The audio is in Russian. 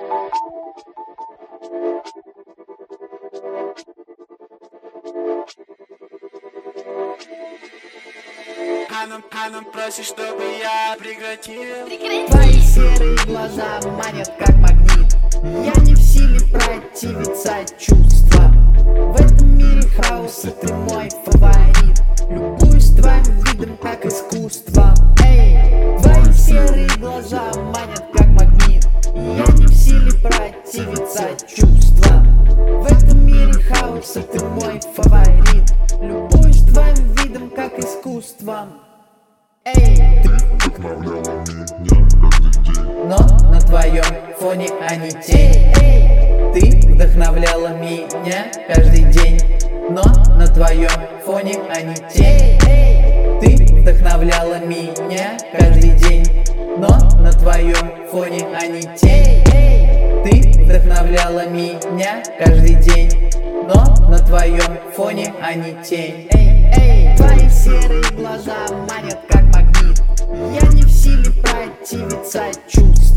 Она просит, чтобы я прекратил. Твои серые глаза манят как магнит. Я не в силе противиться чувствам. В этом мире хаоса ты мой фаворит. Любуюсь твоим видом как искусством. Эй, твои серые глаза манят как магнит. Я не в силе противиться чувствам. В этом мире хаоса ты мой фаворит. Любуюсь твоим видом как искусством. Эй, Ты вдохновляла меня каждый день, но на твоем фоне они тень. Ты вдохновляла меня каждый день, но на твоем фоне они тень. Ты вдохновляла меня каждый день, но на твоем фоне они тень. Ты вдохновляла меня каждый день, но на твоем фоне они тень. Твои серые глаза манят как магнит. Я не в силе противиться чувствам.